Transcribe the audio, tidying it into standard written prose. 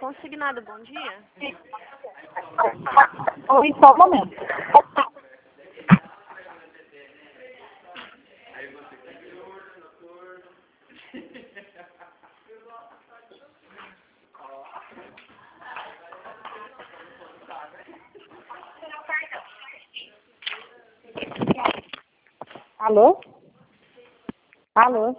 Consignado, bom dia. Oi, só um momento. Alô? Alô?